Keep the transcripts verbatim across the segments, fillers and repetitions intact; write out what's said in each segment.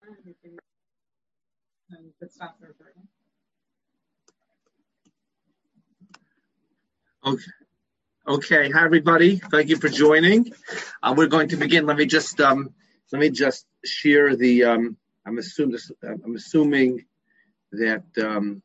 Okay. Okay. Hi, everybody. Thank you for joining. Uh, we're going to begin. Let me just um, let me just share the. Um, I'm assuming. I'm assuming that. Um,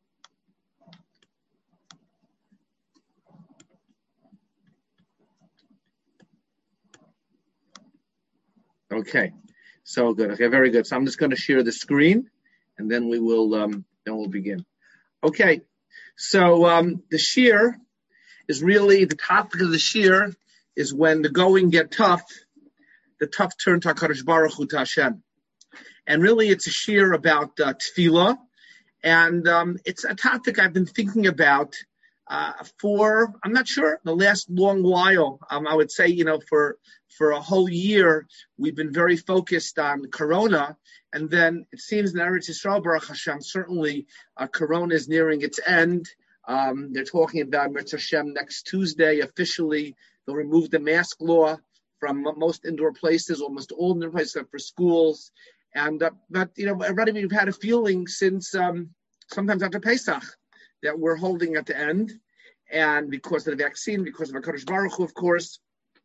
okay. So good. Okay. Very good. So I'm just going to share the screen, and then we will. Um, then we'll begin. Okay. So um, the shir is really the topic of the shir is when the going get tough, the tough turn to HaKadosh Baruch Hu to Hashem. And really it's a shir about uh, tefillah, and um, it's a topic I've been thinking about uh, for, I'm not sure, the last long while. Um, I would say, you know, for for a whole year, we've been very focused on Corona, and then it seems in Eretz Yisrael, Baruch Hashem, certainly uh, Corona is nearing its end. Um, they're talking about Mitzvah Hashem next Tuesday officially. They'll remove the mask law from most indoor places, almost all indoor places except for schools. And uh, but you know, already we've had a feeling since um, sometimes after Pesach that we're holding at the end, and because of the vaccine, because of HaKadosh Baruch Hu, of course.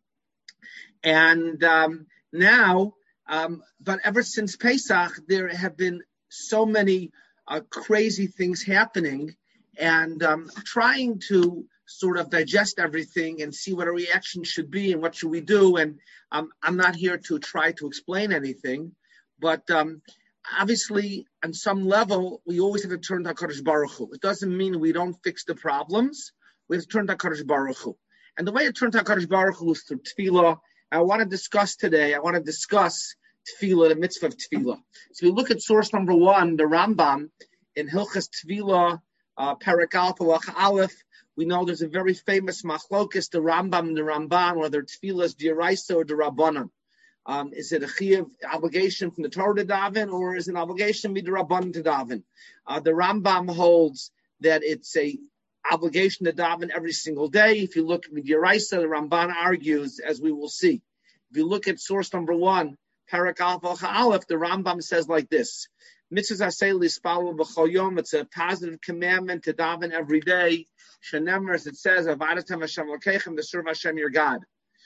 And um, now, um, but ever since Pesach, there have been so many uh, crazy things happening. And um, trying to sort of digest everything and see what a reaction should be and what should we do. And um, I'm not here to try to explain anything, but um, obviously, on some level, we always have to turn to HaKadosh Baruch Hu. It doesn't mean we don't fix the problems. We have to turn to HaKadosh Baruch Hu. And the way to turn to HaKadosh Baruch Hu is through tefillah. I want to discuss today, I want to discuss tefillah, the mitzvah of tefillah. So we look at source number one, the Rambam, in Hilchas Tefillah, Uh, Perek Alpha Aleph. We know there's a very famous machlokes, the Rambam and the Ramban, whether tefillah is d'oraisa or d'rabbanan. Um, is it a chiyuv obligation from the Torah to daven, or is it an obligation midrabbanan to daven? Uh, the Rambam holds that it's a obligation to daven every single day. If you look at d'oraisa, the Ramban argues, as we will see. If you look at source number one, Perek Alpha Aleph, the Rambam says like this. It's a positive commandment to daven every day. Shenemar, as it says, Avadatam Hashem Lokechem, to serve Hashem your God.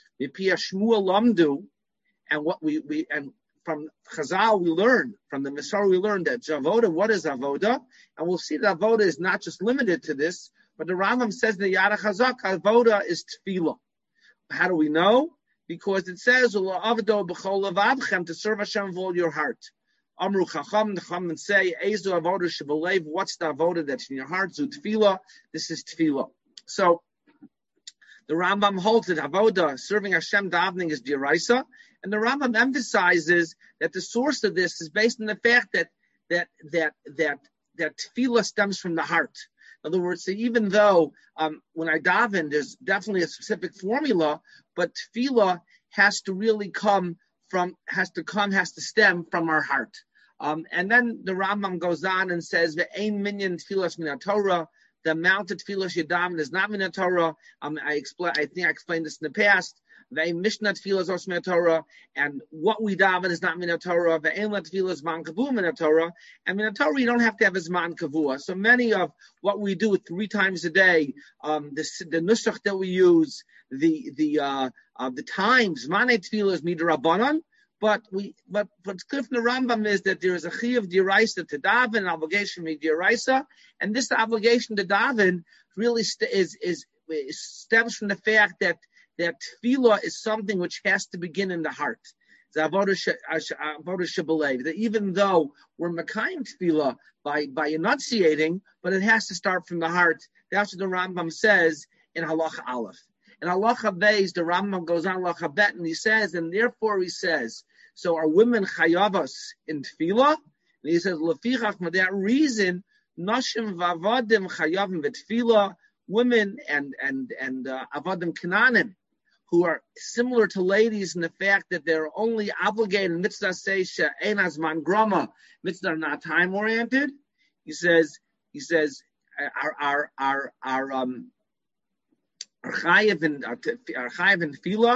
And what we, we and from Chazal we learn, from the Masorah we learn that Avoda, what is Avoda? And we'll see that Avoda is not just limited to this, but the Rambam says in the Yad HaChazak, Avoda is tefillah. How do we know? Because it says, to serve Hashem with all your heart. Amru Chacham, the Chacham say, Ezu avoda shebelev, what's the avoda that's in your heart? Zu tefillah, this is tefillah. So, the Rambam holds that avoda, serving Hashem, davening is d'oraisa, and the Rambam emphasizes that the source of this is based on the fact that that that that that tefillah stems from the heart. In other words, so even though um, when I daven, there's definitely a specific formula, but tefillah has to really come From has to come, has to stem from our heart. Um, and then the Rambam goes on and says, the ein minyan tefillas min Torah, the amount of tefillas you daven is not min Torah. Um, I explain, I think I explained this in the past. The ein mishnah tefillas os min Torah, and what we daven is not min Torah. The ein la tefillas man kavu min Torah, and min Torah you don't have to have as man kavua. So many of what we do three times a day, um, the the nusach that we use, the the uh, uh the times manei tefillah is midrabanan. But we, but what's clear from the Rambam is that there is a chiyuv d'oraisa to daven, an obligation d'oraisa, and this obligation to daven really st- is, is is stems from the fact that that tefillah is something which has to begin in the heart. That even though we're mekayim tefillah by by enunciating, but it has to start from the heart. That's what the Rambam says in Halacha Aleph. In Halacha Beis, the Rambam goes on Halacha Bet, and he says, and therefore he says, so are women chayavas in tefillah? And he says, lefichach, for that reason, nashim v'avadim chayavim v'tefillah, women and and and uh, avadim kananim, who are similar to ladies in the fact that they're only obligated in mitzvah seisha ein azman grama, mitzvah are not time oriented. He says, he says, our our our our um. Our chayiv in our chayiv in tefillah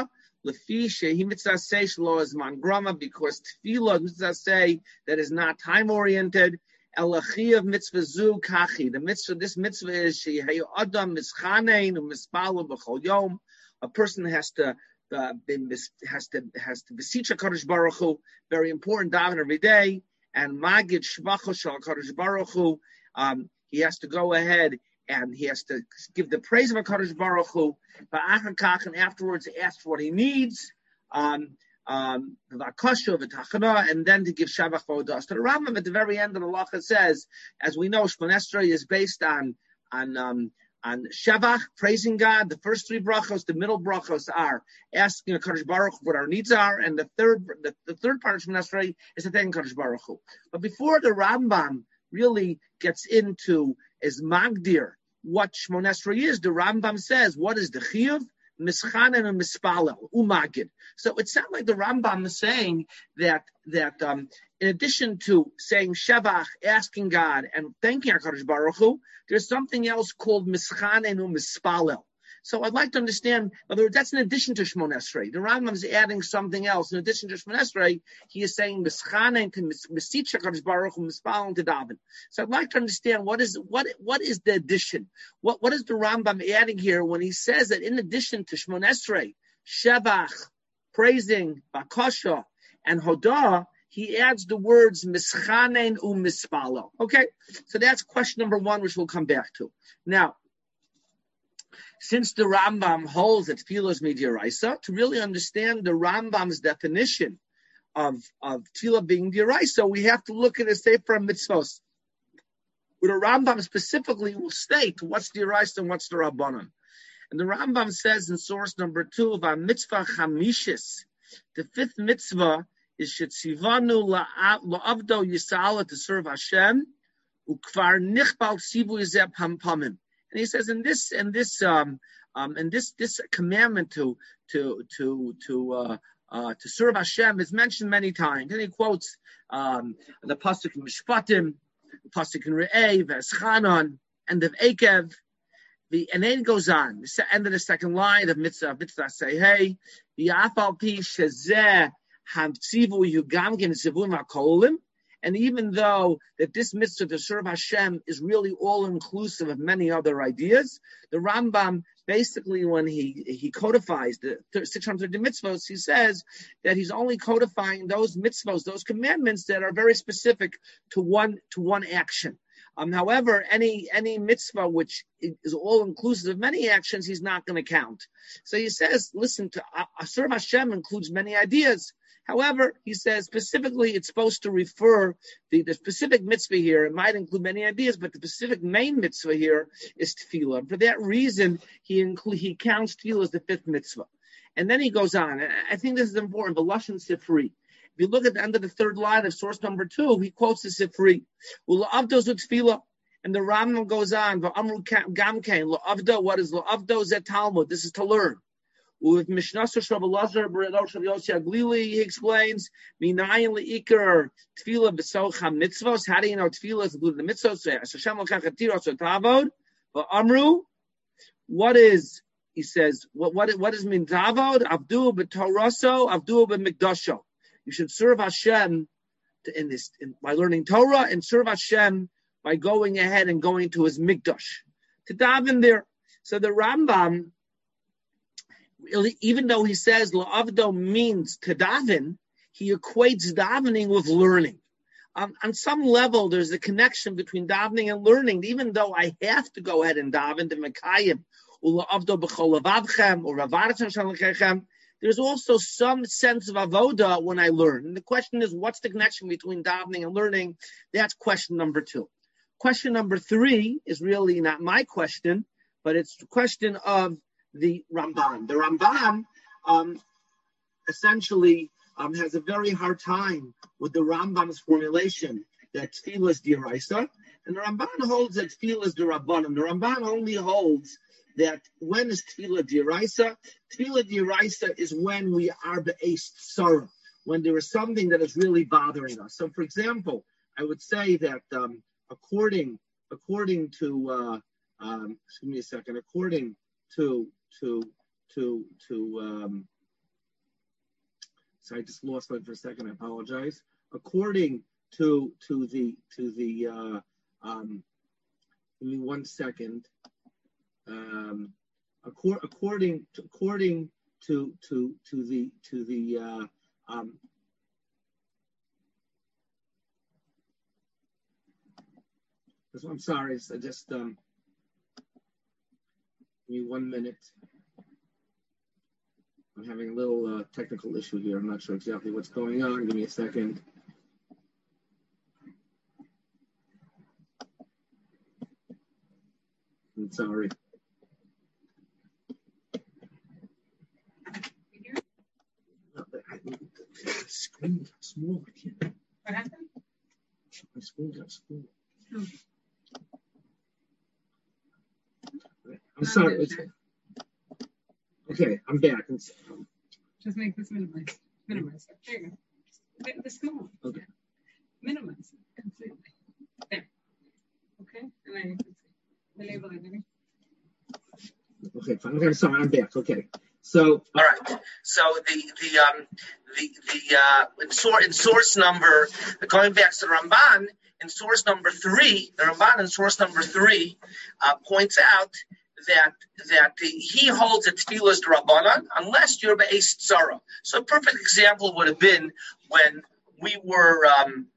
Lefi shehi mitzvah say shlo is mangrama, because tefillah mitzvah say that is not time oriented. Elachi of mitzvah zu kachi. The mitzvah, this mitzvah is shehi adam mischanein u'mispalu b'chol yom. A person has to uh, been, has to has to beseech HaKadosh Baruch Hu. Very important, daven every day. And magid shvacho shel HaKadosh Baruch Hu. Um, he has to go ahead and he has to give the praise of HaKadosh Baruch Hu. And afterwards ask for what he needs. Um, um, and then to give Shavach Vodah. So the Rambam at the very end of the Halacha says, as we know, Shemon Esrei is based on on um, on Shavach, praising God. The first three brachos, the middle brachos are asking HaKadosh Baruch Hu what our needs are, and the third the, the third part of Shemon Esrei is to thank HaKadosh Baruch Hu. But before the Rambam really gets into is Magdir, what Shemon Esrei is, the Rambam says, what is the Chiyuv? Mischanen and Mispalel, Umagid. So it sounds like the Rambam is saying that that um, in addition to saying Shevach, asking God, and thanking HaKadosh Baruch Hu, there's something else called Mischanen and Mispalel. So I'd like to understand whether that's in addition to Shemon Esrei. The Rambam is adding something else. In addition to Shemon Esrei, he is saying Mischanen to Mesich HaKadosh Baruch Hu, Mispalel to daven. So I'd like to understand what is what what is the addition? What what is the Rambam adding here when he says that in addition to Shemon Esrei, Shevach, praising, Bakasha, and Hodah, he adds the words Mischanen u Mispalel. Okay, so that's question number one, which we'll come back to. Now, since the Rambam holds that tefillah is midiraisa, to really understand the Rambam's definition of, of tefillah being diraisa, we have to look at a sefer mitzvos, where the Rambam specifically will state what's diraisa and what's the rabbanon. And the Rambam says in source number two of our mitzvah chamishis, the fifth mitzvah is shetzivanu la'avdo yisala, to serve Hashem, ukvar nichbal tzivu yizeh pampamim. And he says, in this, in this, um, um, in this, this commandment to, to, to, to, uh, uh, to serve Hashem is mentioned many times. And he quotes um, the pasuk in Mishpatim, the pasuk in Re'eh, V'eschanon, end of Ekev, the, and then it goes on. The end of the second line of Mitzvah, Mitzvah say, hey, the Afal Pi Shezeh Hamtzivu Yugam Gim Zivun HaKolim. And even though that this mitzvah to serve Hashem is really all-inclusive of many other ideas, the Rambam basically, when he, he codifies the six hundred mitzvahs, he says that he's only codifying those mitzvahs, those commandments that are very specific to one to one action. Um, however, any any mitzvah which is all-inclusive of many actions, he's not going to count. So he says, listen, to uh, serve Hashem includes many ideas. However, he says specifically it's supposed to refer, the, the specific mitzvah here, it might include many ideas, but the specific main mitzvah here is tefillah. And for that reason, he include, he counts tefillah as the fifth mitzvah. And then he goes on, and I think this is important, the Lashon Sifri. If you look at the end of the third line of source number two, he quotes the Sifri. U'la'avdo zu tefillah. And the Rambam goes on, v'amru gamkein, la'avdo, what is la'avdo? Zet Talmud, this is to learn. With Mishnasa Shav Lazar Beredosh Shav Yossi Aglili, he explains, Minayin leikar tefillah b'socha mitzvos. How do you know tefillah is included in the mitzvos? Hashem l'kachatiros otavod. But Amru, what is? He says, what what what is min tavod? Avdu b'toraso, avdu b'mikdasho. You should serve Hashem in this in, by learning Torah, and serve Hashem by going ahead and going to His mikdash to daven there. So the Rambam, even though he says la'avdo means to daven, he equates davening with learning. Um, on some level, there's a connection between davening and learning. Even though I have to go ahead and daven to Mekayim, ula'avdo b'chol levavchem or ravarchem shalekechem, there's also some sense of avoda when I learn. And the question is, what's the connection between davening and learning? That's question number two. Question number three is really not my question, but it's the question of the Ramban. The Ramban um, essentially um, has a very hard time with the Rambam's formulation that tefillah is diraisa, and the Ramban holds that tefillah is the Rabbanim. The Ramban only holds that when is tefillah diraisa? Tefillah diraisa is when we are be'eis tzara, when there is something that is really bothering us. So, for example, I would say that um, according according to uh, um, excuse me a second, according to to to to um, So I just lost it for a second. I apologize. According to to the to the uh, um, give me one second. Um, accor- according to, according to to to the to the uh, um, I'm sorry. I just um, give me one minute. I'm having a little uh, technical issue here. I'm not sure exactly what's going on. Give me a second. I'm sorry. The screen got small. I can't. What happened? My screen got small. Oh. I'm sorry. It's, okay, I'm back. It's, um, Just make this minimized. Minimize it. There you go. Just the small. Okay. Minimize it completely. There. Okay? And then you can see. The label again. Okay, fine. Okay, sorry, I'm back. Okay. So, all right. So the the um the the uh in, sor- in source number, going back to the Ramban, in source number three, the Ramban in source number three uh, points out that that the, he holds that tefillah is d'Rabbanan unless you're be'es tzara. So a perfect example would have been when we were um,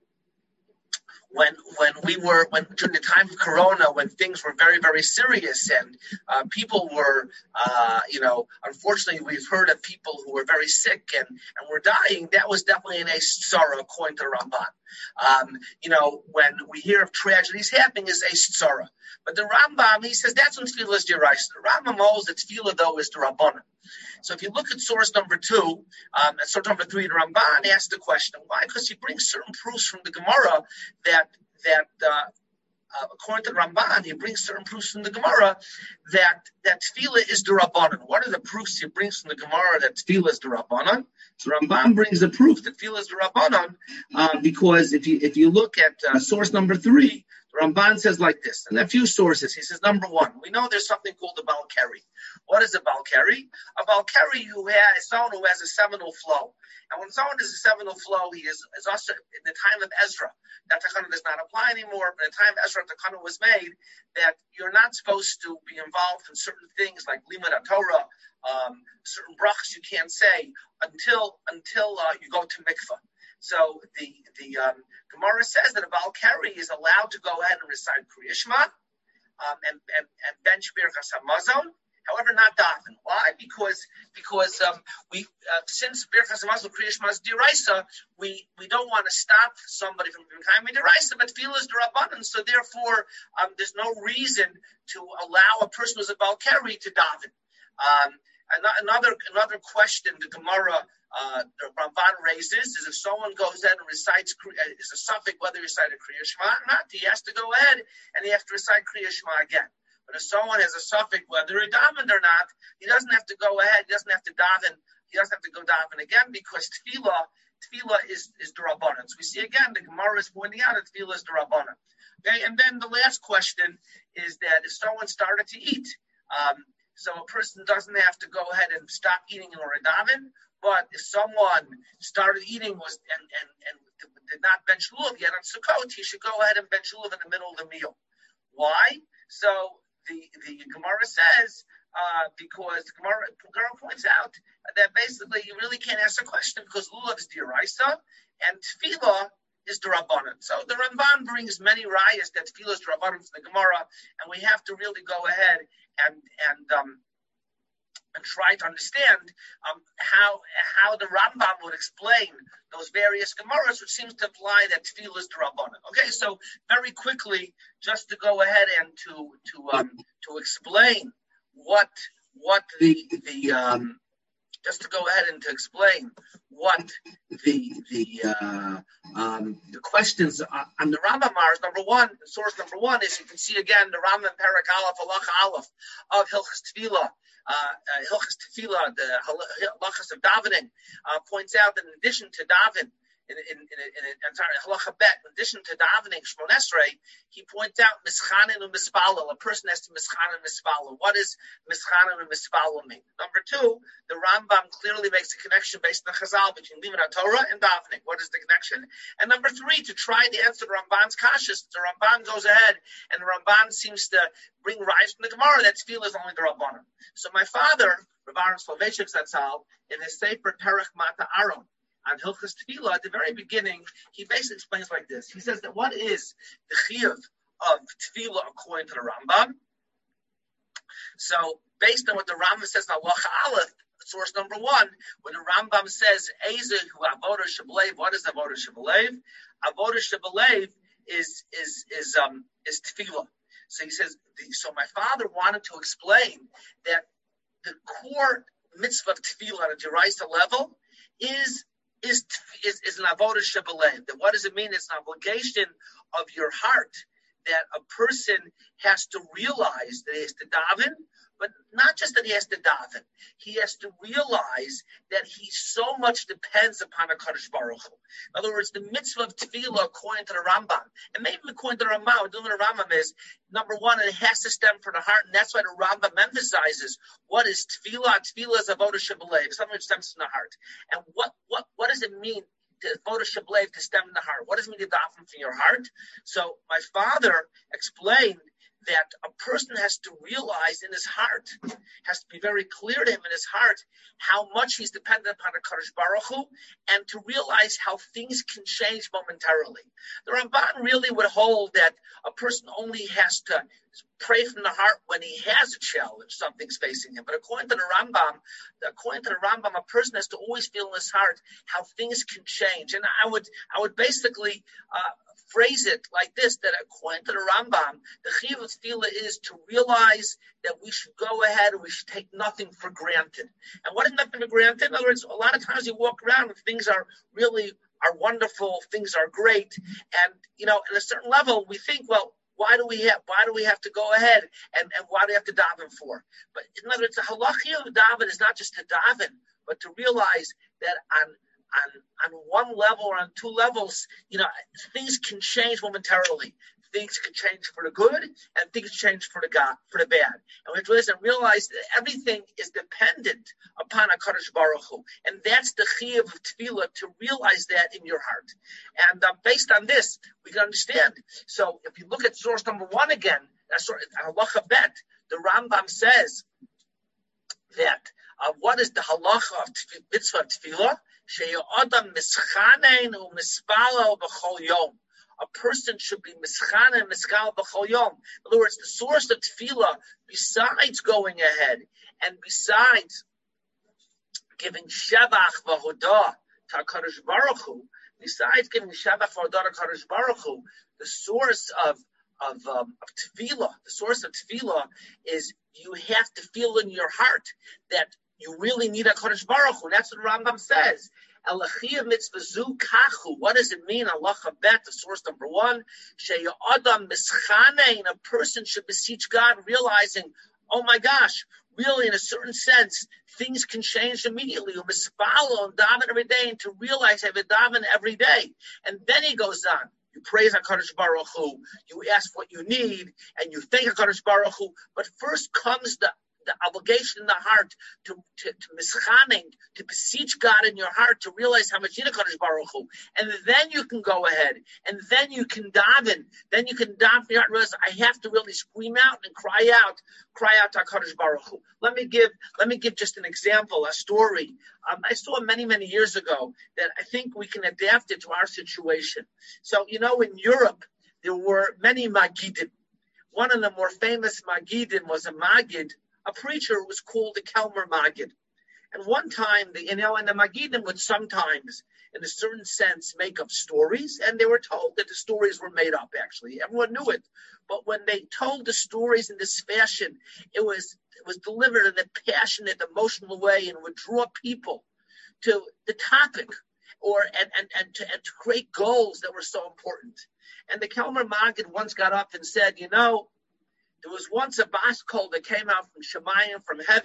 when when we were when during the time of Corona, when things were very very serious and uh, people were uh, you know unfortunately we've heard of people who were very sick and, and were dying. That was definitely an eis tzara according to Ramban. Um, you know, when we hear of tragedies happening, is eis tzara. But the Rambam, he says that's when tefillah is d'oraisa. The Rambam holds that tefillah though is d'Rabbanan. So if you look at source number two, um, and source number three, the Ramban asks the question why? Because he brings certain proofs from the Gemara that that uh, uh, according to the Ramban, he brings certain proofs from the Gemara that that tefillah is d'Rabbanan. What are the proofs he brings from the Gemara that tefillah is d'Rabbanan? So Ramban brings the proof that tefillah is d'Rabbanan uh, because if you if you look at uh, source number three, the Ramban says like this, and a few sources. He says, number one, we know there's something called the Balkari. What is a Balkari? A Balkari who has someone who has a seminal flow. And when someone has a seminal flow, he is, is also in the time of Ezra. That Takana does not apply anymore, but in the time of Ezra, Takana was made that you're not supposed to be involved in certain things like Limud HaTorah, um, certain brachas you can't say until until uh, you go to mikvah. So the the um, Gemara says that a Balkari is allowed to go ahead and recite Kriya Shema um, and, and, and bench Birchas Hamazon, however, not daven. Why? Because because um, we uh, since Birchas Hamazon Kriya Shema is d'oraisa, we we don't want to stop somebody from doing Kaimei d'oraisa, but tefillah is d'Rabbanan. So therefore, um, there's no reason to allow a person who's a Balkari to daven. Um, another another question the Gemara. Uh, the Ramban raises is if someone goes in and recites, is a suffix whether he recited Kriya Shema or not, he has to go ahead and he has to recite Kriya Shema again. But if someone has a suffix whether he davened or not, he doesn't have to go ahead, he doesn't have to daven, he doesn't have to go daven again because tefillah, tefillah is, is d'Rabbanan. So we see again, the Gemara is pointing out that tefillah is d'Rabbanan. Okay, and then the last question is that if someone started to eat, um, so a person doesn't have to go ahead and stop eating in order to daven. But if someone started eating was and, and, and did not bench lulav yet on Sukkot, he should go ahead and bench lulav in the middle of the meal. Why? So the the Gemara says uh, because the Gemara, Gemara points out that basically you really can't ask a question because lulav is d'oraisa and tefillah is d'Rabbanan. So the Ramban brings many rayas that tefillah is d'Rabbanan from the Gemara, and we have to really go ahead and and um. and try to understand um, how how the Rambam would explain those various Gemaras, which seems to imply that tefillah is d'Rabbanan. Okay, so very quickly, just to go ahead and to to um, to explain what what the the um, just to go ahead and to explain what the the uh, um, the questions on the Rambam are. Number one, source number one is you can see again the Rambam Perak Aleph Halacha Aleph of Hilchas Tefillah. Uh, uh, Hilchas Tefillah, the halachas of davening, uh, points out that in addition to daven, in in in, in, in, in halacha bet. In addition to davening Shmon Esrei, he points out mischanin and mispalel. A person has to mischanin and mispalel. What is mischanin and mispalel mean? Number two, the Rambam clearly makes a connection based on Chazal between Limud Torah and davening. What is the connection? And number three, to try to answer the Ramban's kashas, the Ramban goes ahead and the Ramban seems to bring rise from the Gemara that tefillah is only the Rabbanim. So my father, Rav Aaron Soloveitchik Zatzal, in his Sefer Perech Mata Aron on Hilchos Tefillah, at the very beginning, he basically explains like this. He says that what is the chiyuv of tefillah according to the Rambam? So based on what the Rambam says in Halacha Aleph, source number one, when the Rambam says Eze hu avoda shebelev, what is avoda shebelev? Avoda shebelev is is is um is tefillah. So he says. So my father wanted to explain that the core mitzvah of tefillah on a deraisa level is is is is an avodah shebelev. That what does it mean? It's an obligation of your heart that a person has to realize that he has to daven. But not just that he has to daven, he has to realize that he so much depends upon HaKadosh Baruch Hu. In other words, the mitzvah of tefillah, according to the Rambam, and maybe according to the Rambam, what the Rambam is, number one, it has to stem from the heart, and that's why the Rambam emphasizes what is tefillah. Tefillah is avodah shebelev, something which stems from the heart. And what what what does it mean to avodah shebelev, to stem from the heart? What does it mean to daven from your heart? So my father explained that a person has to realize in his heart, has to be very clear to him in his heart how much he's dependent upon the Kadosh Baruch Hu, and to realize how things can change momentarily. The Ramban really would hold that a person only has to pray from the heart when he has a challenge, something's facing him. But according to the Rambam, according to the Rambam, a person has to always feel in his heart how things can change. And I would, I would basically uh, phrase it like this, that according to the Rambam, the chiyuv of tefillah is to realize that we should go ahead and we should take nothing for granted. And what is nothing for granted? In other words, a lot of times you walk around and things are really are wonderful, things are great, and you know, at a certain level, we think, well, why do we have why do we have to go ahead and, and why do we have to daven for? But in other words, the halachia of daven is not just to daven, but to realize that on on on one level or on two levels, you know, things can change momentarily. Things can change for the good, and things change for the God, for the bad. And we have to listen and realize that everything is dependent upon HaKadosh Baruch Hu. And that's the chiyuv of tefillah, to realize that in your heart. And uh, based on this, we can understand. So if you look at source number one again, that's halacha bet, the Rambam says that uh, what is the halacha of tef- mitzvah of tefillah? She'yodam mischanein u'mispalo b'chol yom. A person should be mischana and miskal b'chol yom. In other words, the source of tefillah, besides going ahead and besides giving shevach v'hodah to HaKadosh Baruch Hu, besides giving shevach v'hodah to HaKadosh Baruch Hu, the source of of, um, of tefillah, the source of tefillah is you have to feel in your heart that you really need HaKadosh Baruch Hu. That's what Rambam says. What does it mean? Allah bet, the source number one. A person should beseech God, realizing, oh my gosh, really in a certain sense, things can change immediately. You must follow and daven every day, and to realize I have a daven every day. And then he goes on. You praise HaKadosh Baruch Hu, you ask what you need, and you thank HaKadosh Baruch Hu. But first comes the the obligation in the heart to to, to mischaning, to beseech God in your heart, to realize how much you need HaKadosh Baruch Hu. And then you can go ahead, and then you can daven. Then you can daven for your heart and realize, I have to really scream out and cry out, cry out to HaKadosh Baruch Hu. Let me give, let me give just an example, a story. Um, I saw many, many years ago that I think we can adapt it to our situation. So, you know, in Europe, there were many Magidim. One of the more famous Magidim was a Magid, a preacher who was called the Kelmer Magid. And one time, the, you know, and the Magidim would sometimes, in a certain sense, make up stories, and they were told that the stories were made up, actually. Everyone knew it. But when they told the stories in this fashion, it was it was delivered in a passionate, emotional way, and would draw people to the topic, or and, and, and, to, and to create goals that were so important. And the Kelmer Magid once got up and said, you know, there was once a bas kol that came out from Shemayim, from heaven,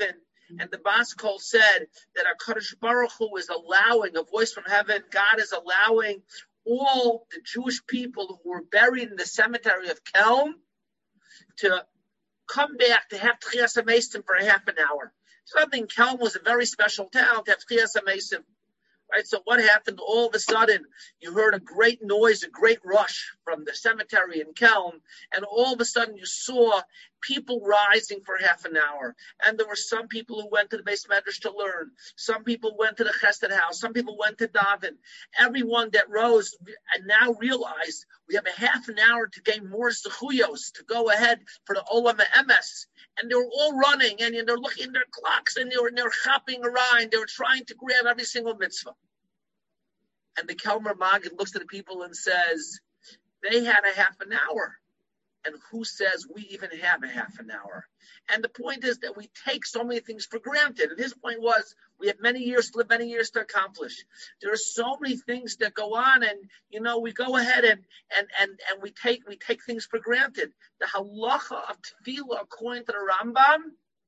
And the Bas Kol said that HaKadosh Baruch Hu is allowing, a voice from heaven, God is allowing all the Jewish people who were buried in the cemetery of Kelm to come back to have Tchias HaMeisim for a half an hour. Something, Kelm was a very special town to have Tchias HaMeisim. Right, so what happened? All of a sudden, you heard a great noise, a great rush from the cemetery in Kelm, and all of a sudden you saw people rising for half an hour. And there were some people who went to the Beis Medrash to learn. Some people went to the Chesed house. Some people went to daven. Everyone that rose and now realized we have a half an hour to gain more zechuyos, to go ahead for the Olam HaEmes. And they were all running, and they're looking at their clocks, and they were, they were hopping around. They were trying to grab every single mitzvah. And the Kelmer Maggid looks at the people and says, they had a half an hour. And who says we even have a half an hour? And the point is that we take so many things for granted. And his point was, we have many years to live, many years to accomplish. There are so many things that go on, and you know, we go ahead and and and, and we take we take things for granted. The halacha of tefillah, according to the Rambam,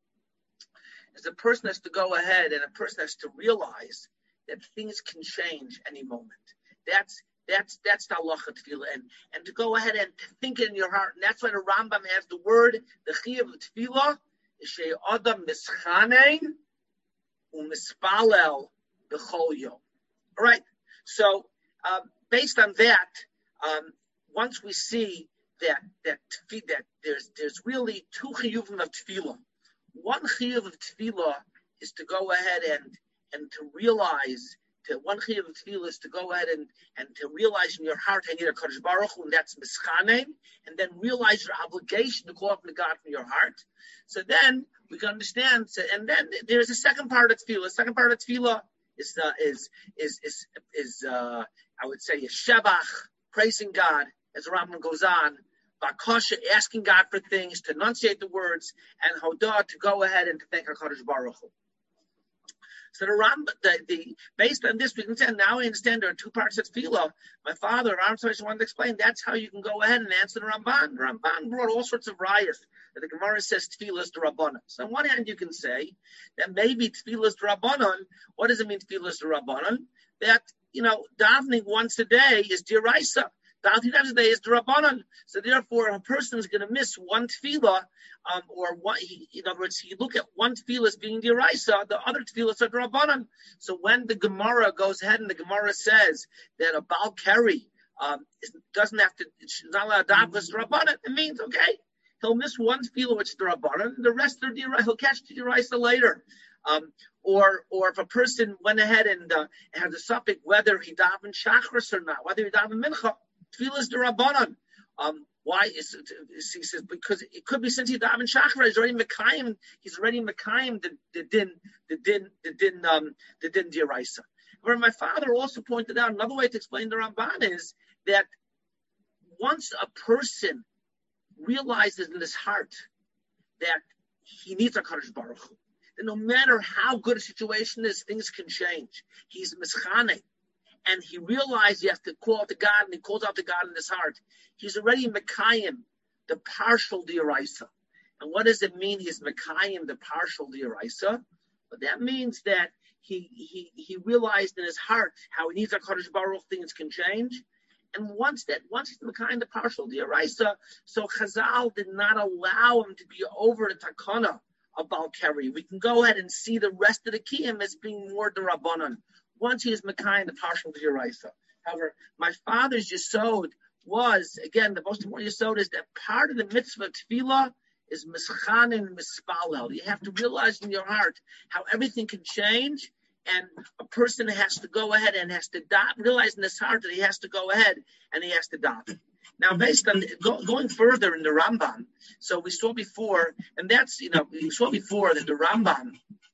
is a person has to go ahead and a person has to realize that things can change any moment. That's That's that's the halacha tefillah, and and to go ahead and to think it in your heart, and that's why the Rambam has the word the chiyuv tefillah is shei adam mischanein u'mispalel b'chol yom. All right. So um, based on that, um, once we see that that that there's there's really two chiyuvim of tefillah. One chiyuv of tefillah is to go ahead and and to realize. To one chiyuv of tefillah is to go ahead and, and to realize in your heart, I need a Kadosh Baruch Hu, and that's mischanein, and then realize your obligation to call upon God from your heart. So then we can understand. So, and then there's a second part of tefillah. The second part of tefillah is uh, is is is is uh, I would say a shebach, praising God, as the Rambam goes on, bakasha, asking God for things, to enunciate the words, and hodah, to go ahead and to thank our Kadosh Baruch Hu. So the Ram, the, the based on this, we can say now we understand there are two parts of tefillah. My father, Ram Tzvah, wanted to explain that's how you can go ahead and answer the Ramban. The Ramban brought all sorts of rayas that the Gemara says tefillah is the Rabbanon. So on one hand, you can say that maybe tefillah is the Rabbanon. What does it mean tefillah is the Rabbanon? That, you know, davening once a day is diraisa. Davening once a day is the Rabbanon. So therefore, a person is going to miss one tefillah. Um, or what he, in other words, you look at one tefillah as being diraisa, the other tefillah are drabanan. So when the Gemara goes ahead and the Gemara says that a Baal Keri um, is, doesn't have to, it's not allowed to daven because drabanan, it means okay, he'll miss one tefillah which is drabanan, and the rest are diraisa. He'll catch the diraisa later. Um, or or if a person went ahead and uh, had a suffix whether he davened shachris or not, whether he davened mincha, tefillah is drabanan. Um, Why is it? He says because it could be since he davened shachar, he's already mekayim. He's already mekayim the the din the din the din um the din diraisa. Where my father also pointed out another way to explain the Ramban is that once a person realizes in his heart that he needs a Kadosh Baruch Hu, then no matter how good a situation is, things can change. He's mischaneh. And he realized he has to call out to God, and he calls out to God in his heart. He's already Mekayim, the partial diraisa. And what does it mean he's Mekayim, the partial diraisa? But that means that he he he realized in his heart how he needs a Kadosh Baruch, things can change. And once that, once he's Mekayim, the partial diraisa, so Chazal did not allow him to be over the takana of Baal Keri. We can go ahead and see the rest of the kiyum as being more the Rabbanon. Once he is Mekayim, the partial diraisa. However, my father's yesod was, again, the most important yesod is that part of the mitzvah tefillah is mischanin mispalel. You have to realize in your heart how everything can change, and a person has to go ahead and has to da- realize in his heart that he has to go ahead and he has to daven. Now, based on go, going further in the Rambam, so we saw before, and that's, you know, we saw before that the Rambam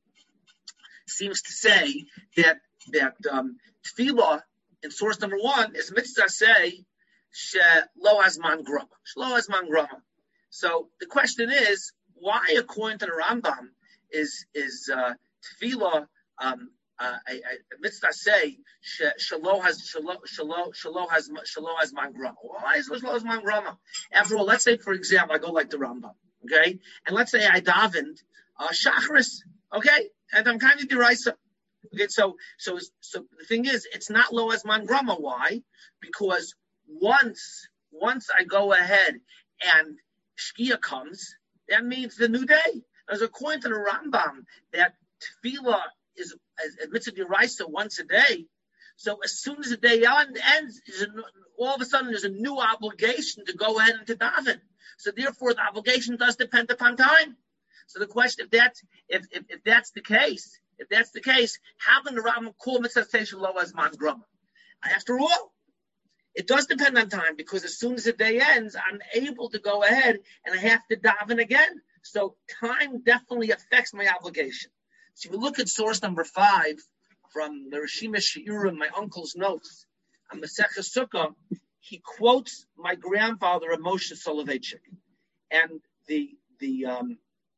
seems to say that that um, tefillah in source number one is mitzvah say she lo hazman grama, lo hazman grama. So the question is, why, according to the Rambam, is is uh, tefillah um, uh, a, a mitzvah say she lo has shelo shelo shelo has shelo hazman grama? Why is lo hazman grama? After all, let's say, for example, I go like the Rambam, okay, and let's say I davened uh, shachris. Okay, and I'm kind of deraisa. Okay, so so so the thing is, it's not lo azman grama. Why? Because once once I go ahead and shkia comes, that means the new day. There's a according to the Rambam that tefillah is a mitzvah deraisa once a day. So as soon as the day ends, all of a sudden there's a new obligation to go ahead and to daven. So therefore, the obligation does depend upon time. So the question, if that's if if, if that's the case, if that's the case, how can the Rambam call mitzvah station lo azman grama? After all, it does depend on time because as soon as the day ends, I'm able to go ahead and I have to daven again. So time definitely affects my obligation. So if you look at source number five from the Rishima Shiurim, my uncle's notes on Masechah Sukkah, he quotes my grandfather, Moshe Soloveitchik, and the the um,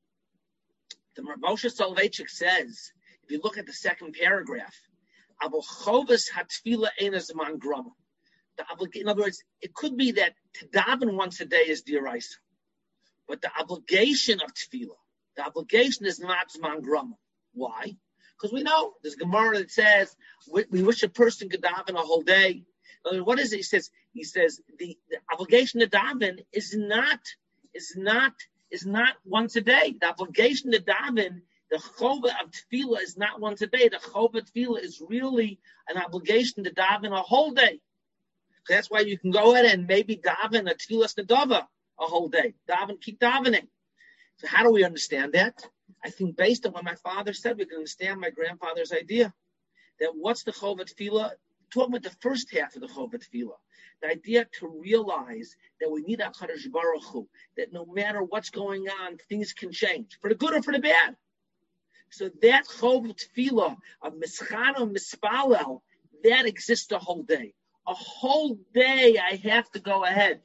the Moshe Soloveitchik says, if you look at the second paragraph, Abul Chovas Hatfila Ein Azman Grama. In other words, it could be that to daven once a day is diraisa, but the obligation of tefillah, the obligation is not zman grama. Why? Because we know there's a Gemara that says we, we wish a person could daven a whole day. What is it? He says he says the, the obligation to daven is not is not is not once a day. The obligation to daven, the chova of tefillah is not once a day. The chova of tefillah is really an obligation to daven a whole day. That's why you can go ahead and maybe daven a tefillas nedava a whole day. Daven, keep davening. So how do we understand that? I think based on what my father said, we can understand my grandfather's idea. That what's the chova tefillah? Talking about the first half of the chova tefillah. The idea to realize that we need HaKadosh Baruch Hu, that no matter what's going on, things can change, for the good or for the bad. So that chova tefillah of mischano mispalel, that exists the whole day. A whole day I have to go ahead.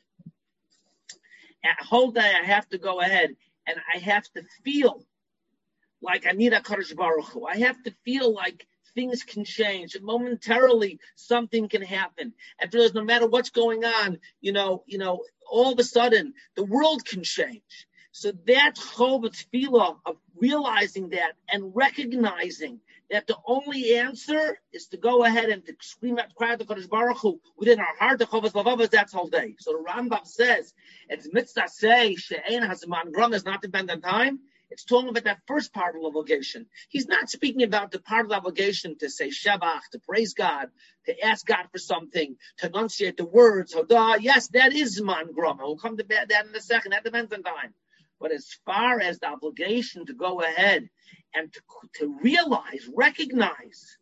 A whole day I have to go ahead and I have to feel like I need HaKadosh Baruch Hu. I have to feel like things can change. And momentarily something can happen. And there's no matter what's going on, you know, you know, all of a sudden the world can change. So that chova tefillah of realizing that and recognizing that the only answer is to go ahead and to scream out, cry out to Kodesh Baruch Hu within our heart, the chovas lavavas, that's whole day. So the Rambam says, it's mitzvah say, she'ein hazman grama is not dependent on time. It's talking about that first part of the obligation. He's not speaking about the part of the obligation to say Shabbat, to praise God, to ask God for something, to enunciate the words, Hodah. Yes, that is zman grama. We'll come to that in a second. That depends on time. But as far as the obligation to go ahead and to, to realize, recognize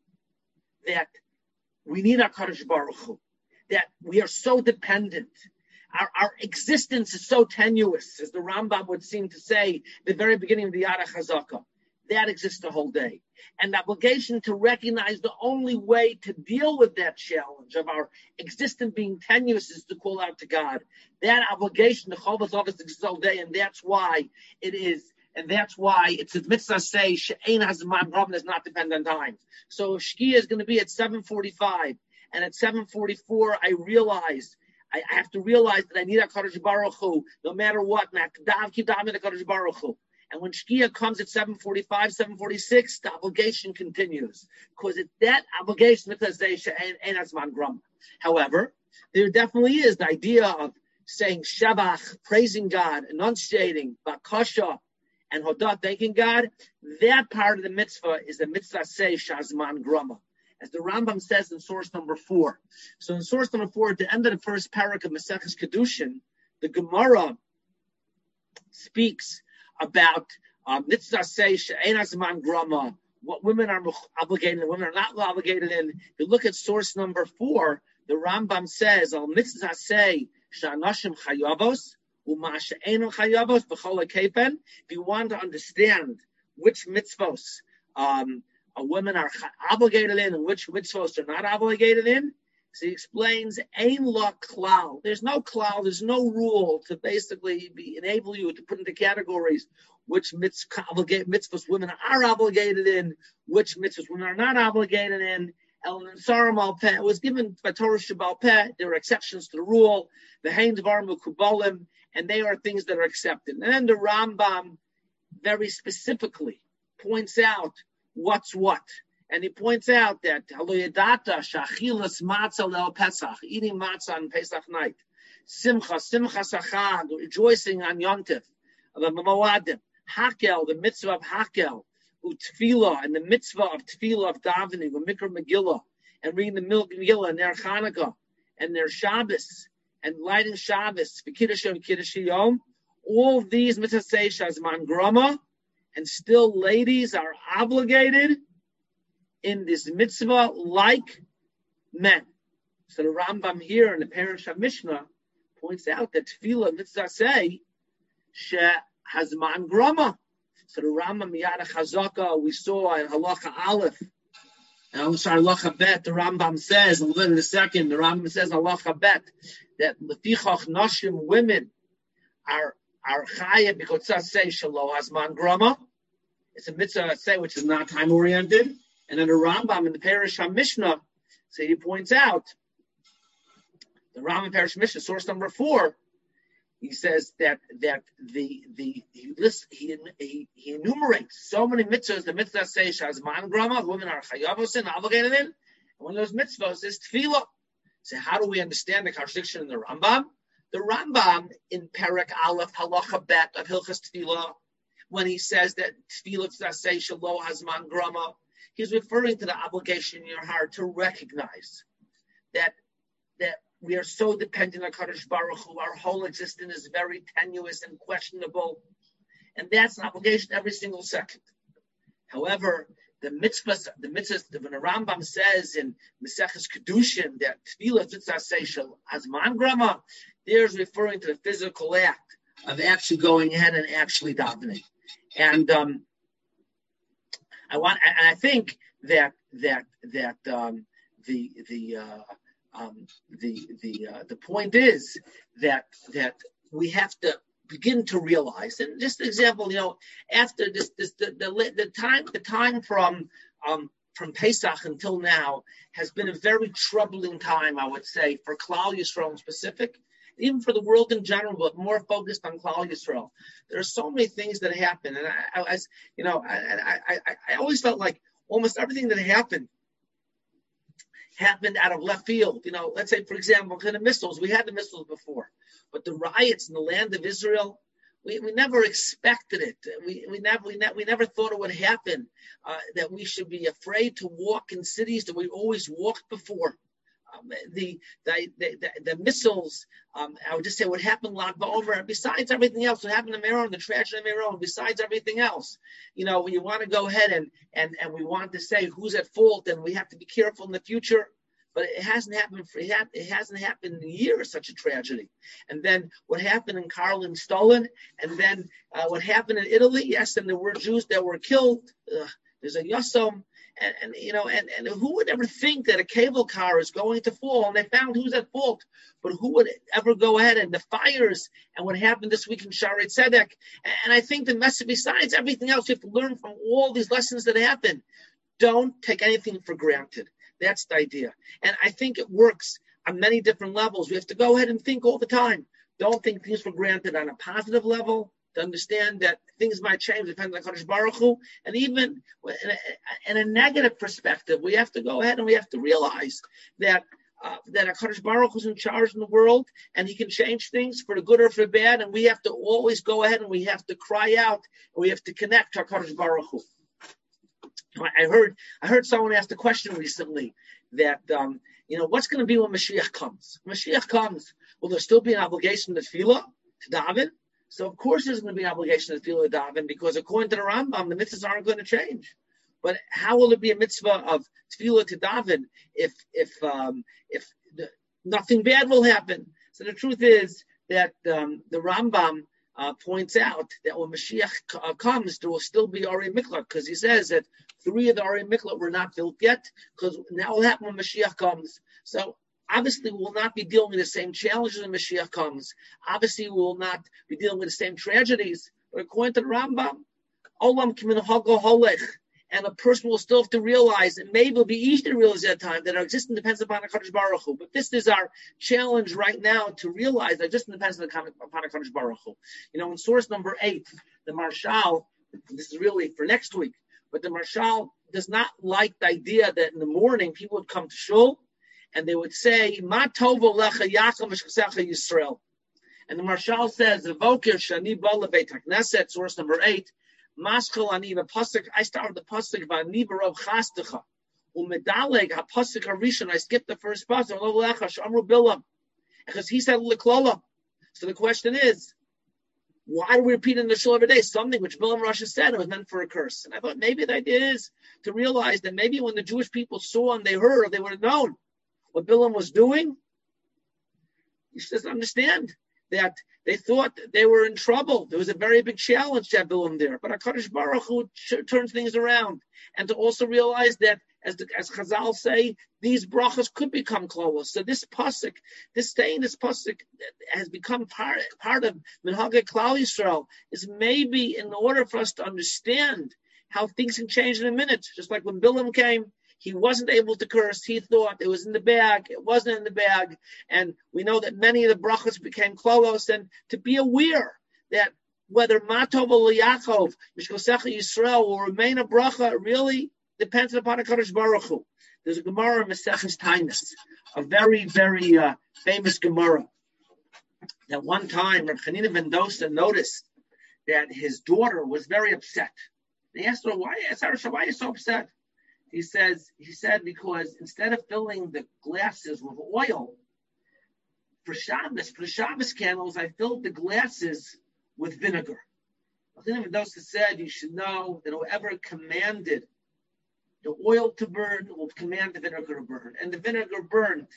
that we need our HaKadosh Baruch Hu, that we are so dependent. Our, our existence is so tenuous, as the Rambam would seem to say, the very beginning of the Yad HaChazakah. That exists the whole day. And the obligation to recognize the only way to deal with that challenge of our existence being tenuous is to call out to God. That obligation, the Chovas Office exists all day, and that's why it is, and that's why it's a mitzvah say, She'ein hazman grama is not dependent on time. So if Shkia is going to be at seven forty-five, and at seven forty-four, I realize, I, I have to realize that I need HaKadosh Baruch Hu, no matter what, and I have to daven, keep davening HaKadosh Baruch Hu. And when Shkia comes at seven forty-five, seven forty-six, the obligation continues. Because it's that obligation that says, She'ein hazman grama. However, there definitely is the idea of saying Shabbat, praising God, enunciating, Bakasha, and Hodah, thanking God. That part of the mitzvah is the mitzvah say Shazman Grama, as the Rambam says in source number four. So in source number four, at the end of the first parak of Maseches Kedushin, the Gemara speaks about uh, mitzvah say She'ein hazman grama, what women are obligated and women are not obligated in. If you look at source number four, the Rambam says, al mitzvah say she'anashim chayavos u'ma she'einu chayavos b'chol hakepen. If you want to understand which mitzvos um, women are obligated in and which mitzvos are not obligated in, so he explains, ein la klal. There's no klal, there's no rule to basically be, enable you to put into categories which mitzvahs women are obligated in, which mitzvahs women are not obligated in. El Saram al Peh was given by Torah Shabbal Peh. There are exceptions to the rule. The Hein Dvar Mukubalim, and they are things that are accepted. And then the Rambam, very specifically, points out what's what. And he points out that Haloyadata Shachilas Matzah Lel Pesach, eating matzah on Pesach night. Simcha, Simcha Sachag, rejoicing on Yontif, the Mawadim, Hakel, the mitzvah of Hakel, Utfila, and the mitzvah of Tefillah of davening, the Mikra Megillah, and reading the Megillah, and their Chanukah, and their Shabbos, and lighting Shabbos, for Kiddush and Kiddush Yom. All of these mitzvahs say Shazman Grama, and still ladies are obligated in this mitzvah like men. So the Rambam here in the Parish of Mishnah points out that Tefillah mitzvah say she hazman grama. So the Rambam Yad Chazaka we saw in Halacha Aleph, and I'm sorry, Halacha Bet. The Rambam says a little in a second. The Rambam says Halacha Bet that lefichach nashim women are are chaya because it say shelo hazman grama. It's a mitzvah say which is not time oriented. And then the Rambam in the Parish HaMishnah, so he points out, the Rambam Parish Mishnah, source number four, he says that that the the he lists, he, he he enumerates so many mitzvahs. The mitzvah says Shazman Grama, women are chayavos and obligated in. And one of those mitzvahs is tefillah. So how do we understand the contradiction in the Rambam? The Rambam in Perek Aleph Halacha Bet of Hilchas Tefillah, when he says that tefillah say Shelo Hazman Grama, he's referring to the obligation in your heart to recognize that that we are so dependent on Kadosh Baruch Hu. Our whole existence is very tenuous and questionable, and that's an obligation every single second. However, the mitzvahs, the mitzvahs, the Rambam says in Maseches Kedushin that tefillah mitzvah seishel hazman grama, there's referring to the physical act of actually going ahead and actually davening, and um, I want, and I think that that that um, the the uh, um, the the uh, the point is that that we have to begin to realize. And just an example, you know, after this, this the, the the time the time from um, from Pesach until now has been a very troubling time, I would say, for Klal Yisrael in specific, even for the world in general, but more focused on Klal Yisrael. There are so many things that happen, and I, I you know, I, I, I, I always felt like almost everything that happened happened out of left field. You know, let's say, for example, the missiles. We had the missiles before, but the riots in the land of Israel, we, we never expected it. We we never we, ne- we never thought it would happen. Uh, that we should be afraid to walk in cities that we always walked before. Um, the, the, the, the, the missiles, um, I would just say what happened Lag BaOmer, besides everything else, what happened in Meron, the tragedy in Meron, besides everything else, you know, when you want to go ahead and, and, and we want to say who's at fault and we have to be careful in the future, but it hasn't happened for, it hasn't happened in years, such a tragedy. And then what happened in Karlin, Stalin, and then uh, what happened in Italy, yes, and there were Jews that were killed, uh, there's a Yosem. And, and you know, and, and who would ever think that a cable car is going to fall? And they found who's at fault. But who would ever go ahead and the fires and what happened this week in Shaarei Tzedek? And, and I think the message, besides everything else, you have to learn from all these lessons that happen. Don't take anything for granted. That's the idea. And I think it works on many different levels. We have to go ahead and think all the time. Don't think things for granted on a positive level. To understand that things might change depending on Kadosh Baruch Hu, and even in a, in a negative perspective, we have to go ahead and we have to realize that uh, that Kadosh Baruch Hu is in charge in the world, and He can change things for the good or for the bad, and we have to always go ahead and we have to cry out, and we have to connect to Kadosh Baruch Hu. I heard I heard someone ask a question recently that um, you know what's going to be when Mashiach comes. When Mashiach comes, will there still be an obligation to tefillah, to daven? So of course there's going to be an obligation to tefillah daven because according to the Rambam, the mitzvahs aren't going to change. But how will it be a mitzvah of tefillah to daven if if um, if the, nothing bad will happen? So the truth is that um, the Rambam uh, points out that when Mashiach uh, comes, there will still be Arei Miklat because he says that three of the Arei Miklat were not built yet because that will happen when Mashiach comes. So obviously, we will not be dealing with the same challenges when Mashiach comes. Obviously, we will not be dealing with the same tragedies. But according to the Rambam, Olam kimin hago holech, and a person will still have to realize, and maybe it'll be easy to realize at that time, that our existence depends upon HaKadosh Baruch Hu. But this is our challenge right now to realize that existence depends upon HaKadosh Baruch Hu. You know, in source number eight, the Marshal, this is really for next week, But the Marshal does not like the idea that in the morning people would come to shul and they would say, Ma tovo lecha Yaakov v'shchasecha Yisrael. And the Marshal says, Vokir shani ba lebeit hakneset, source number eight, Maschel ani the pasuk. I start with the pasuk v'ani barov chastecha umedaleg hapasuk harishon. I skipped the first pasuk. Lo lecha shamru bilam, because he said leklola. So the question is, why do we repeat in the shul every day something which Bilam Rasha said it was meant for a curse? And I thought maybe the idea is to realize that maybe when the Jewish people saw and they heard, they would have known what Bilam was doing. You should just understand that they thought that they were in trouble. There was a very big challenge to have Bilam there. But HaKadosh Baruch Hu turns things around. And to also realize that, as the, as Chazal say, these brachas could become close. So this pasuk, this staying, this pasuk has become part, part of Minhagei Klal Yisrael, is maybe in order for us to understand how things can change in a minute. Just like when Bilam came, he wasn't able to curse. He thought it was in the bag. It wasn't in the bag. And we know that many of the brachas became close. And to be aware that whether Matov or Yaakov, Mishkosecha Yisrael will remain a bracha really depends upon HaKadosh Baruch Hu. There's a Gemara in Maseches Tainus, a very, very uh, famous Gemara. That one time, Rav Chanina ben Dosa noticed that his daughter was very upset. They asked her, why, why are you so upset? He says, he said, because instead of filling the glasses with oil, for Shabbos, for the Shabbos candles, I filled the glasses with vinegar. Rav Chanina ben Dosa said, you should know that whoever commanded the oil to burn will command the vinegar to burn, and the vinegar burned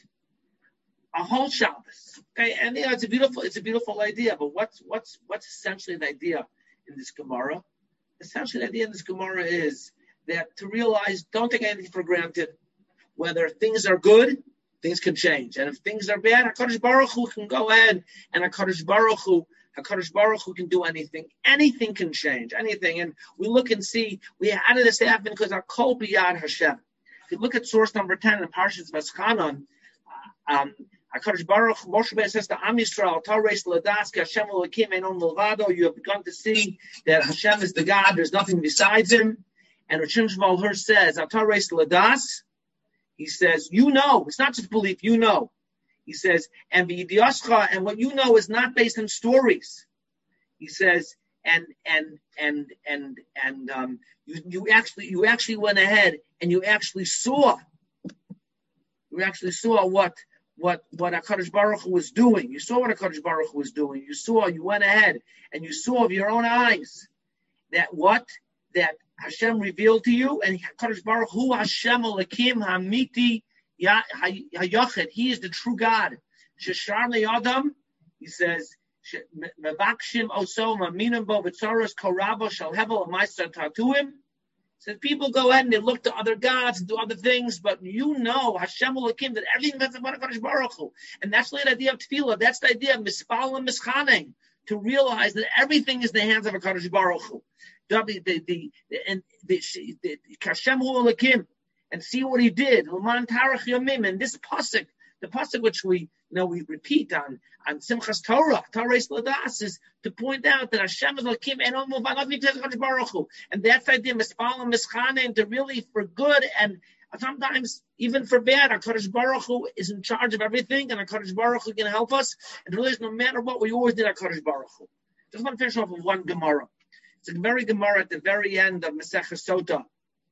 a whole Shabbos. Okay, and you know, it's a beautiful, it's a beautiful idea. But what's what's what's essentially the idea in this Gemara? Essentially, the idea in this Gemara is that to realize, don't take anything for granted. Whether things are good, things can change, and if things are bad, HaKadosh Baruch Hu can go ahead, and HaKadosh Baruch Hu. HaKadosh Baruch Hu can do anything. Anything can change. Anything. And we look and see, we how did this happen? Because our kol biyad Hashem. If you look at source number ten in Parshas Vaschanan, um, HaKadosh Baruch Hu, Moshe Rabbeinu says to Am Yisrael, Tareis Ladas, Hashem Elokim Einon Milvado. You have begun to see that Hashem is the God. There's nothing besides Him. And Rav Shimshon Her says, Tareis Ladas. He says, you know. It's not just belief. You know. He says, and v'yidiascha, and what you know is not based on stories. He says, and and and and and um, you you actually you actually went ahead and you actually saw, you actually saw what what what HaKadosh Baruch Hu was doing. You saw what HaKadosh Baruch Hu was doing. You saw, you went ahead and you saw with your own eyes that what that Hashem revealed to you, and HaKadosh Baruch Hu Hashem Elokim Hamiti. Hayachid, He is the true God. Sheshar le'adam, He says, Mevakshim oso maminam bo v'tzaros korabo shal hevel ma'aser tatuim. Says people go ahead and they look to other gods and do other things, but you know Hashem Elokim, that everything that's about HaKadosh Baruch Hu, and that's the idea of tefillah. That's the idea of mispal and mischaning, to realize that everything is in the hands of HaKadosh Baruch Hu. The the the and the Hashem Elokim. And see what He did. And this pasuk, the pasuk which we you know we repeat on on Simchas Torah, Tareis Ladas, is to point out that Hashem is Elokim Einon Milvado Baruch Hu, and that's the idea mispal and mischanim, to really for good and sometimes even for bad. HaKadosh Baruch Hu is in charge of everything, and HaKadosh Baruch Hu can help us. And really, no matter what, we always need HaKadosh Baruch Hu. Just want to finish off with one Gemara. It's a very Gemara at the very end of Maseches Sotah.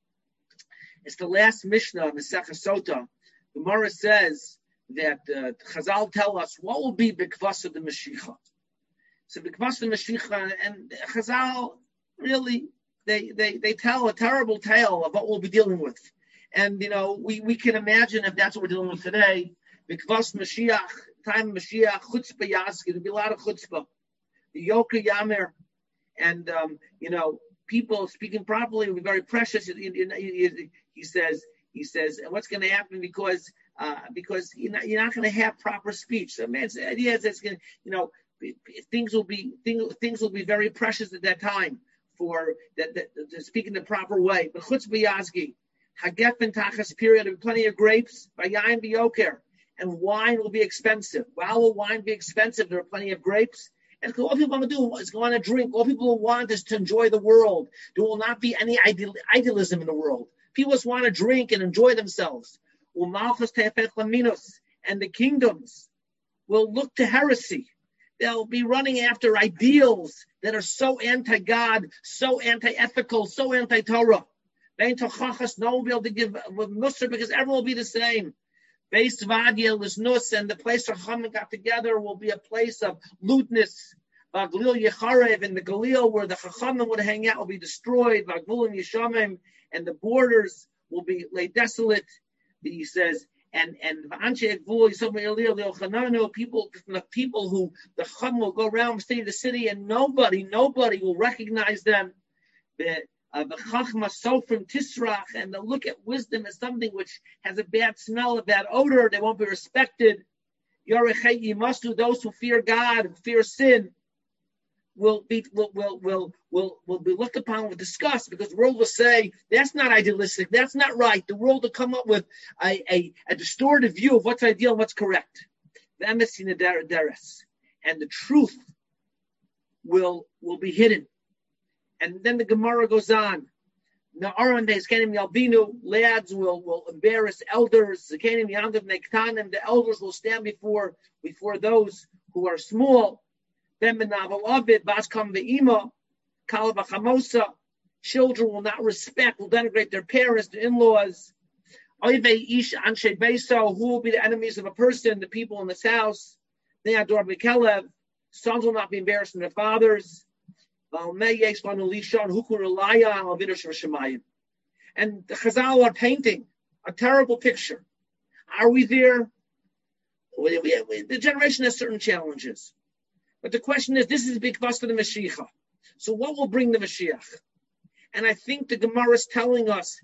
It's the last Mishnah of Maseches Sotah. The Gemara says that uh, Chazal tell us what will be B'kvas of the Mashiach. So B'kvas of the Mashiach, and Chazal really they they they tell a terrible tale of what we'll be dealing with. And you know we, we can imagine if that's what we're dealing with today. B'kvas Mashiach, time of Mashiach, chutzpah yaski. There'll be a lot of chutzpah. The yoker yamer, and um, you know. People speaking properly will be very precious. He, he, he says, he says, and what's going to happen because uh, because you're not, you're not going to have proper speech. So, man, the idea is that's going to, you know, things will be things, things will be very precious at that time for that, that to speak in the proper way. But chutzpah yazgi, hagef and tachas period, there will be plenty of grapes. Vayayin biyoker, and wine will be expensive. Why will wine be expensive? There are plenty of grapes. And all people want to do is go on a drink. All people want is to enjoy the world. There will not be any ideal, idealism in the world. People just want to drink and enjoy themselves. And the kingdoms will look to heresy. They'll be running after ideals that are so anti-God, so anti-ethical, so anti-Torah. No one will be able to give Musar because everyone will be the same. Beis Vadia Lisnus, and the place where Chachamim got together will be a place of lewdness. Galil Yecharev, and the Galil where the Chachamim would hang out will be destroyed. Vagvulim Yishamim, and the borders will be laid desolate. He says, and and people from the people who the Chachamim will go around from city to city, and nobody, nobody will recognize them. The Uh, the chachma sofrim tisrach, and they'll look at wisdom as something which has a bad smell, a bad odor. They won't be respected. Yorechei yimasu, those who fear God and fear sin, will be will will will will, will be looked upon with disgust, because the world will say that's not idealistic, that's not right. The world will come up with a a, a distorted view of what's ideal and what's correct. The emissina deres, and the truth will will be hidden. And then the Gemara goes on. Now, Aron days, Kenim Yalbinu, lads will, will embarrass elders. Kenim Yandav Nektanim, the elders will stand before before those who are small. Ben Benaval Abid, Baskam Ve'ima, Kalabachamosa. Children will not respect, will denigrate their parents, their in-laws. Oive Ish Anshe Beso, who will be the enemies of a person, the people in this house. Ne'ador Mikelev, sons will not be embarrassed in their fathers. And the Chazal are painting a terrible picture. Are we there? We, we, we, the generation has certain challenges. But the question is, this is a big bust of the Mashiach. So what will bring the Mashiach? And I think the Gemara is telling us,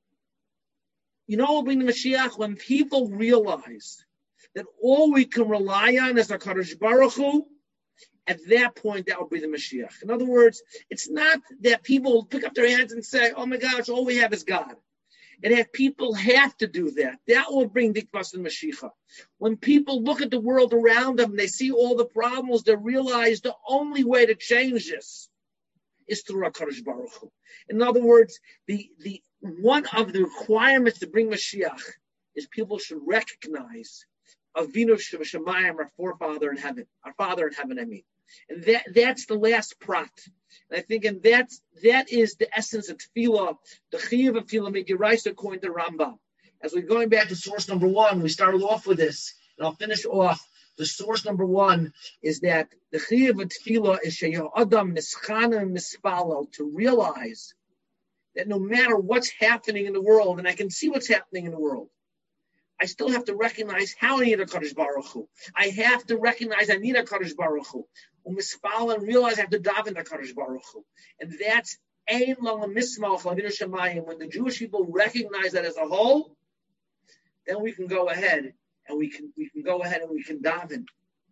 you know what will bring the Mashiach? When people realize that all we can rely on is our Kadosh Baruch Hu, at that point, that will be the Mashiach. In other words, it's not that people pick up their hands and say, oh my gosh, all we have is God. And if people have to do that, that will bring Dikvas and Mashiach. When people look at the world around them, they see all the problems, they realize the only way to change this is through HaKadosh Baruch Hu. In other words, the, the one of the requirements to bring Mashiach is people should recognize Avinu Shemayim, our forefather in heaven, our Father in heaven, I mean. And that that's the last prat. And I think, and that's, that is the essence of tefillah, the chiyuv of tefillah, Megiraisa, according to Rambam. As we're going back to source number one, we started off with this, and I'll finish off. The source number one is that the chiyuv of tefillah is sheyo adam mischana mispalo, to realize that no matter what's happening in the world, and I can see what's happening in the world, I still have to recognize how I need a Kadosh Baruch Hu. I have to recognize I need a Kadosh Baruch Hu. Umispal, and realize I have to daven a Kadosh Baruch Hu. And that's ein la mismal Avinu Shemayim. When the Jewish people recognize that as a whole, then we can go ahead and we can we can go ahead and we can daven.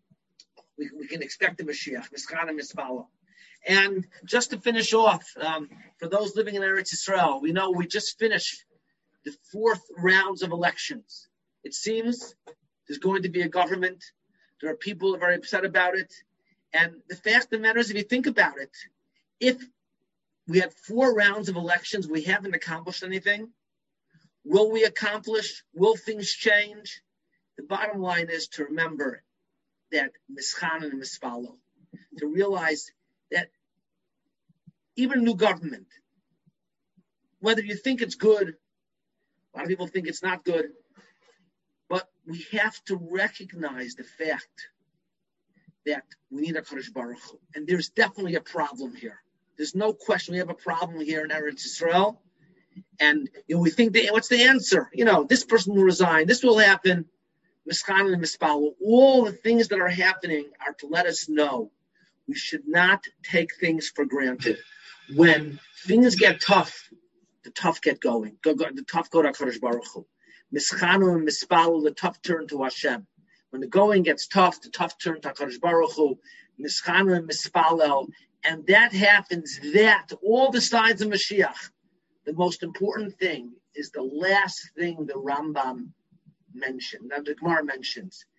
We, we can expect the Mashiach, Mischana Mispala. And just to finish off, um, for those living in Eretz Yisrael, we know we just finished the fourth rounds of elections. It seems there's going to be a government. There are people who are very upset about it. And the fact of the matter is, if you think about it, if we had four rounds of elections, we haven't accomplished anything. Will we accomplish? Will things change? The bottom line is to remember that mischan and mispalo, to realize that even a new government, whether you think it's good, a lot of people think it's not good, but we have to recognize the fact that we need a Kadosh Baruch Hu. And there's definitely a problem here. There's no question we have a problem here in Eretz Yisrael. And you know, we think, that, what's the answer? You know, this person will resign. This will happen. Mischan and Mispal. All the things that are happening are to let us know we should not take things for granted. When things get tough, the tough get going. Go, go, the tough go to HaKadosh Baruch Hu. Mischanu and Mispalu, the tough turn to Hashem. When the going gets tough, the tough turn to HaKadosh Baruch Hu. Mischanu and Mispalel. And that happens, that, all the signs of Mashiach. The most important thing is the last thing the Rambam mentioned, that the Gemara mentions.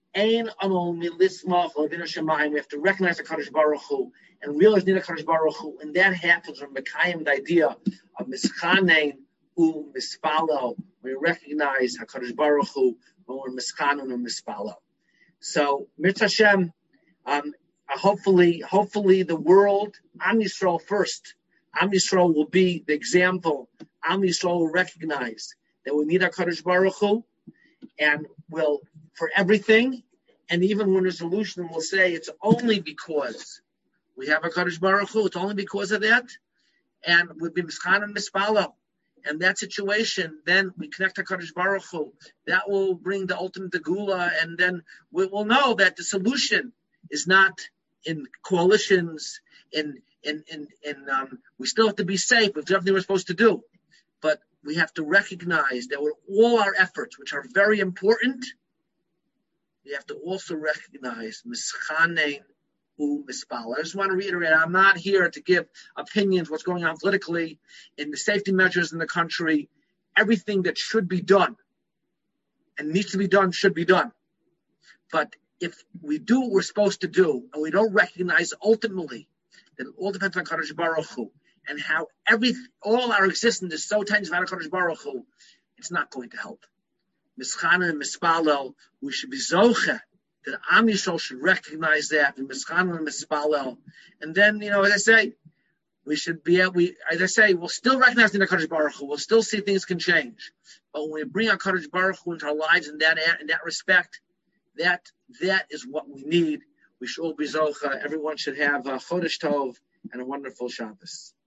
Ein amol milismach l'avinu shemayim. We have to recognize the Kadosh Baruch Hu and realize the Kadosh Baruch Hu, and that happens from Mekayim, the idea of mischanein u mispalo. We recognize HaKadosh Baruch Hu when we're mischanon and mispalo. So, Mirz Hashem, um, hopefully, hopefully the world, Am Yisrael first. Am Yisrael will be the example. Am Yisrael will recognize that we need HaKadosh Baruch Hu, and will, for everything, and even when there's a solution, we'll say it's only because we have HaKadosh Baruch Hu, it's only because of that, and we'll be mischan and mispalo. And that situation, then we connect to HaKadosh Baruch Hu. That will bring the ultimate Gula, and then we will know that the solution is not in coalitions, in in in, in um, we still have to be safe with everything we're supposed to do. But we have to recognize that with all our efforts, which are very important, we have to also recognize mischanein u mispal. I just want to reiterate, I'm not here to give opinions what's going on politically, in the safety measures in the country. Everything that should be done and needs to be done should be done. But if we do what we're supposed to do, and we don't recognize ultimately that it all depends on Kadosh Baruch Hu, and how every all our existence is so tied to HaKadosh Baruch Hu, it's not going to help. Mischana and Mispalel, we should be zoche, that Am Yisrael should recognize that, and Mischana and Mispalel. And then, you know, as I say, we should be, we, as I say, we'll still recognize the HaKadosh Baruch Hu, we'll still see things can change. But when we bring HaKadosh Baruch Hu into our lives in that, in that respect, that, that is what we need. We should all be zoche. Everyone should have a Chodesh Tov and a wonderful Shabbos.